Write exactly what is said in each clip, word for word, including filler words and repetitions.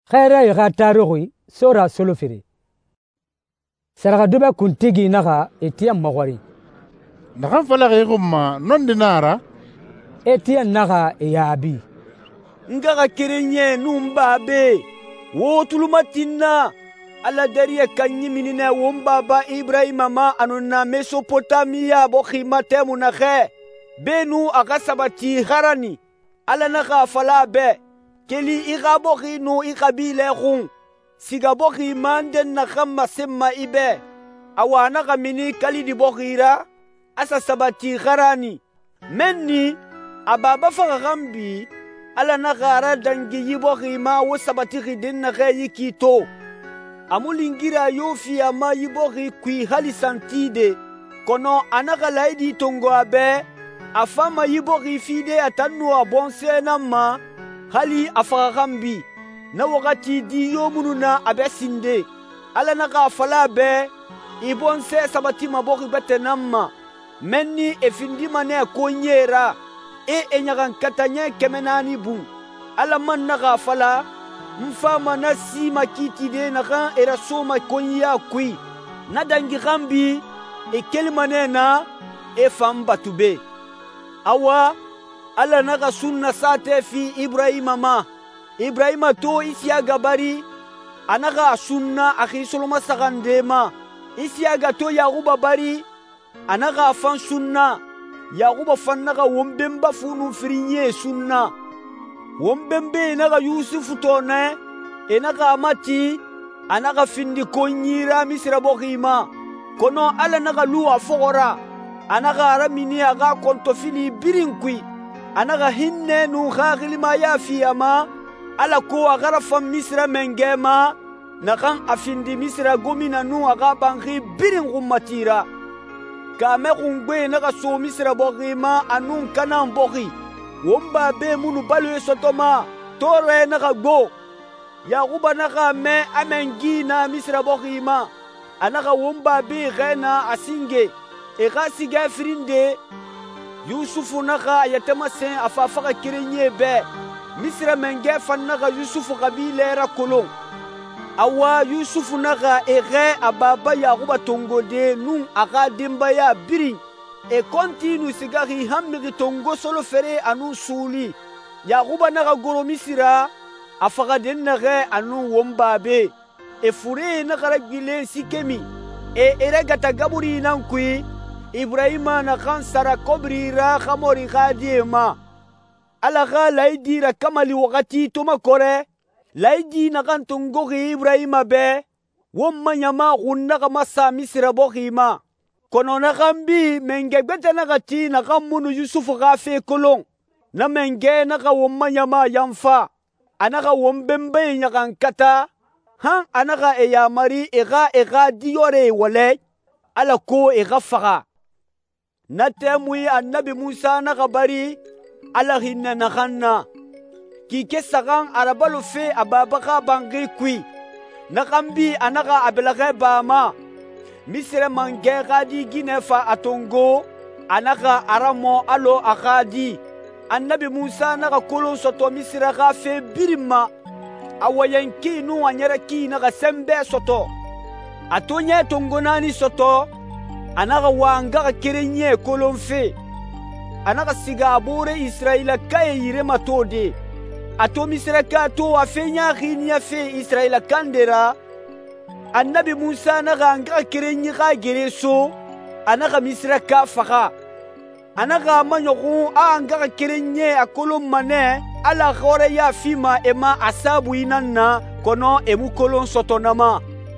Khaira yaga tarugui sora solofiri. Saraga duba kuntigi naga etiya magwari. Naga falaga igumma non dinara. Etiya naga eyabi. Ngaga kirenye numba be. Wo tulumatina. Ala dariya kanyi minine wombaba Ibrahima ma anuna Mesopotamia bokhima temu nakhe. Benu aga sabati harani. Ala naga fala be. Keli iga bokhi no ikabile khun. Siga bokhi manden nakhamma semma ibe. Awana kamini kali di bokhira. Asa sabati harani. Menni ababa fagagambi. Ala nagara dangi yibokhi ma wo sabati khidin nakhe yikito. Amulingira yofi ama yibokhi kui hali santide. Kono anaka laidi tongo abe. Afama yibokhi fide atanu abonse nama. Hali afagagambi. Na wakati di yomununa abe sinde. Ala naka afala be. Ibonse sabati mabokhi bete nama. Menni efindi mane konyera. E enyagan katanye kemenani bun. Ala man naka afala. Mfama na si makiti de naka era soma konya kui. Na dangi gambi. E kelimane na. E famba tube. Awa. Ala naka sunna sate fi Ibrahima ma. Ibrahima to isiaga bari. Anaga sunna akhi soloma sagande ma. Isiaga to Yaguba bari. Anaga afan sunna. Yaguba fan naga wombemba funu firinye sunna. Wombembe naga Yusufu tone. Enaga amati. Anaga findi konyira misra bokhima. Kono ala naga luwa fogora. Anaga aramini aga kontofili birinkwi. Anaga hinne nu khagili ma ya fiyama. Ala ko agara fam misra mengema. Nakan afindi misra gomina nu aga bangi birin gummatira. Kame kungwe naga so misra bokhima anun kanan bokhi. Womba be munu balwe sotoma. Tore naga go. Yaguba naga me amengi na misra bokhima. Anaga womba be gena asinge. Ega siga frinde. Yusufu naga yatema sen afafaka kirenye be. Misra menge fan naga Yusufu kabile ra kolon. Awa Yusufu naga ege ababa Yaguba tongode nun aga dimba ya birin. E kontinu sigari hamiri tongo solo fere anu suli. Yaguba naga goro misira. Afaka den nage anu wombabe. E fure naga gile sikemi. E ere gata gaburi nankui. Ibrahima na kan sara kobrira khamori khadima. Ala ga laidira kamali wakati tuma kore. Laidi na kan tungogi Ibrahima be. Womma nyama gunnaga masa misira bokhima. Kono na kambi menge bete na gati na kamunu Yusufu gafe kolon. Na menge na ka womma nyama yamfa. Anaka wombembe nyakan kata. Han anaka eyamari ega ega diore wale. Ala ko ega faga. Na temui annabi Musa na kabari. Ala hinna na khanna. Kike sagang arabalo fe ababaka bangi kui. Na kambi anaka abelake bama. Misre mange gadi ginefa atongo. Anaka aramo alo akadi. Annabi Musa naka kolon soto misra gafe birima. Awayanki nu anyara ki naka sembe soto. Atonye tongonani soto. Anaka wanga kirenye kolon fe. Anaka siga abore Israela kaye yire matode. Ato misra ka to afenya khinya fe Israela kandera. Annabi Musa naka anga kirenye ka gereso. Anaka misra ka faka. Anaka manyoku anga kirenye akolon mane. Ala khore ya fima ema asabu inanna. Kono emu kolon sotonama.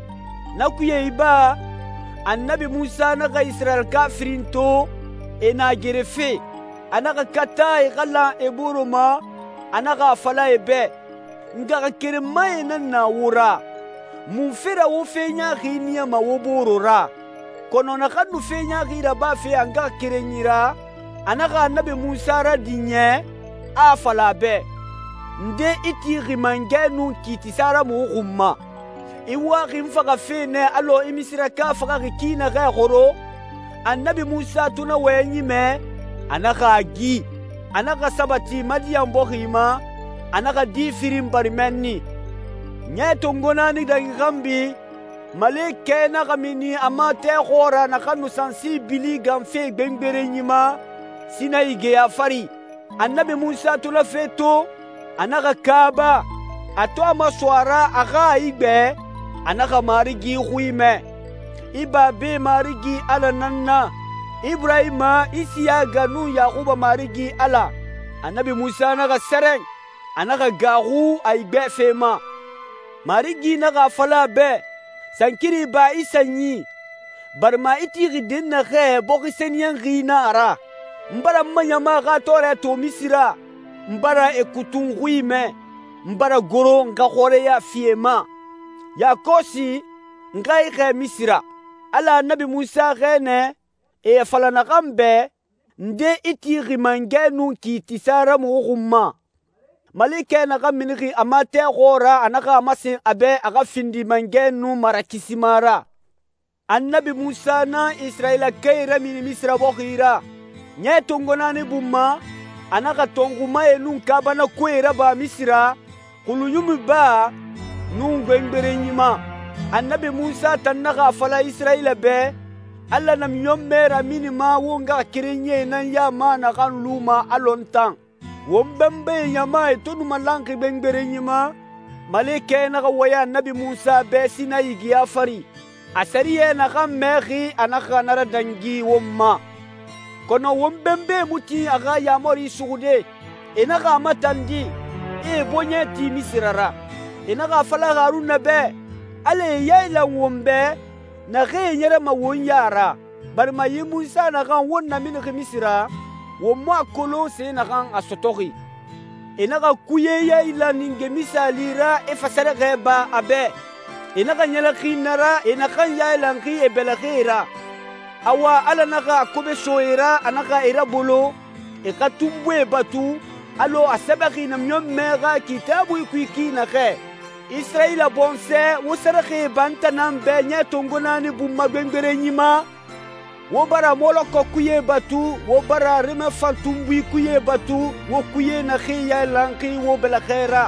Nakuye iba. Annabi Musa naka Israel kafirinto. Ena gerefe. Anaka kata egala eburuma. Anaka afala ebe. Nga kirema enana wura. Mufera wo fenya khinia ma wo borora. Kono nakanu fenya khira ba fe anga kirenyira. Anaka annabi Musa radinye afala be. Nde iti rimange nu kitisara mu umma. Iwa rimfaga fene alo imisira ka faga kina ga goro. Annabi Musa tuna wenyime. Anaka agi. Anaka sabati madiyan bohima. Anaka di firim barimenni. Nye tongonani dan gambi maleke na gamini amate khora na kanu sensibili gamfe bengbere nyima sina ige ya fari. Annabi Musa tula feto anaka kaba ato amaswara aga igbe anaka marigi huime iba be marigi ala nanna Ibrahima Isiyaga nu Yakuba marigi ala. Annabi Musa naga sereng anaka gahu aigbe fema marigi naga fala be sankiri ba isanyi barma itiri dinna khe boki senyan gina ara mbara manyama ga tore to misira mbara ekutun huime mbara goro nga khore ya fiema ya kosi ngai khe misira ala nabi Musa khene e fala na gambe nde itiri mangenu ki tisara mu gumma malike na gaminiki amate khora anaka masin abe aga findi mangenu marakisimara. Annabi Musa na Israila kaira mini misra bokhira nye tongonani bumma anaka tonguma enun kabana kwera ba misra kuluyumi ba nungwengere nyima. Annabi Musa tanaka fala Israila be alla nam yommera minima wonga kirenye nan yama na kan luma alontan wombembe yama etonu malanki bengbere nyima malike na waya Annabi Musa be sina yigiya fari asariye na kan mekhi anaka nara dangi womma kono wombembe muti aga yamori sugude enaka matandi e bonye ti misirara enaka fala haruna be ale yayla wombe na ge nyere ma won yara bar ma yi Musa na kan wonna min ge misira wo ma kolo se na kan asotori enaka kuye yayla ninge misalira e fasara ge ba abe enaka nyela kinara enaka yayla ngi e belagera awa ala naka kobe soira anaka era bolo e katumbwe batu alo asabaki na myomera kitabu ikwiki na ge Israila bonse wosarake banta nambe nye tongonani bumma bengbere nyima wo bara moloko kuye batu wo bara reme fantumbi kuye batu wo kuye na khiya lanki wo belakhera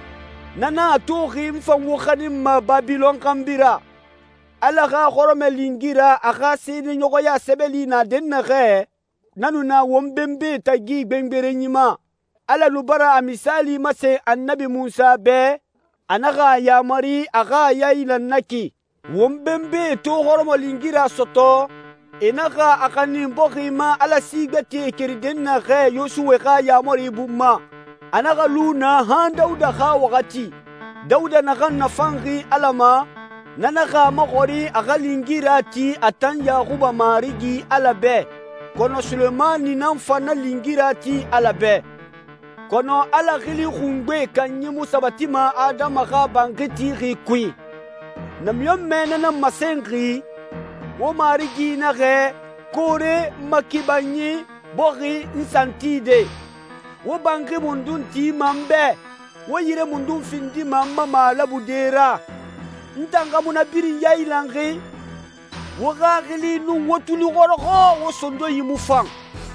nana to khim fam wo khadim ma Babylon kambira ala ga khorome lingira aga sini nyoko ya sebeli na denna khe nanu na wombembe tagi bengbere nyima ala lubara amisali mase Annabi Musa be anaka ya mari aga ya ilanaki wombembe to horomo lingira soto enaka akani mbokima ala sigati kiridenna khe yosuwe kha ya mari bumma anaka luna han dauda kha wakati dauda nakan nafangi alama nanaka makori aga lingira ti atan Yakuba marigi alabe kono Sulemani namfana lingira ti alabe kono ala khili khungwe kanyi musabatima adama kha bangiti khikwi namyom menana masengi wo marigi na ge kore makibanyi bogi insantide wo bangi mundun ti mambe wo yire mundun findi mamma mala budera ntanga munabiri yailangi wo gagili nu wotuli goroko wo sondo yimufang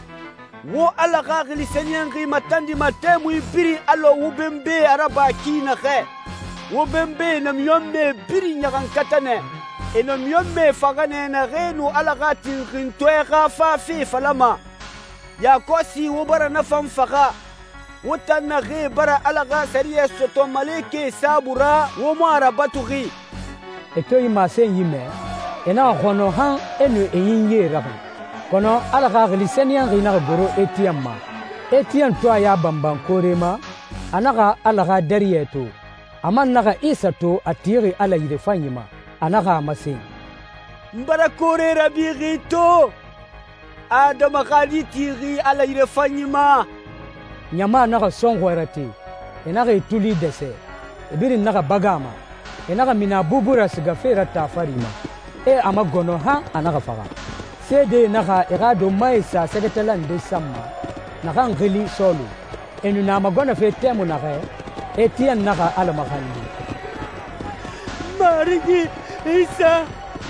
wo ala gagili senyangi matandi matemu ibiri alo wubembe araba kina khe wubembe na myombe biri nyagan katane eno myombe fagane na genu ala gati khintwe gafa fi falama ya kosi wubara na famfaga wotana ghe bara ala ga sariya soto maleke sabura wo mara batugi eto imase yime ena khono han enu eyinye rabu kono ala ga glisenian rina goro etiamma etian to ya bamban korema anaka ala ga darieto aman naga isato atiri ala yide fanyima anaka masin mbara kore rabirito adama khali tiri ala yide fanyima nyama naga songwerati enaka ituli dese ebiri naga bagama enaka mina bubura sigafera tafarima e amagono ha anaka faga sede naka irado maisa segetelan de samma naka ngili solo enu na magona fe temu naka etian naka ala makandi marigi isa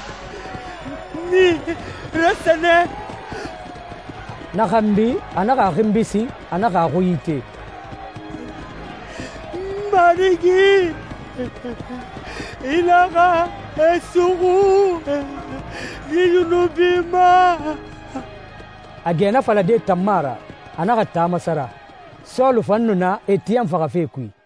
ni rasane nakambi anaka khimbisi anaka kuyite marigi Ilaga esugu yunubima. Agena fala de tamara anaga tamasara. Solu fannuna etiam faga fe kui.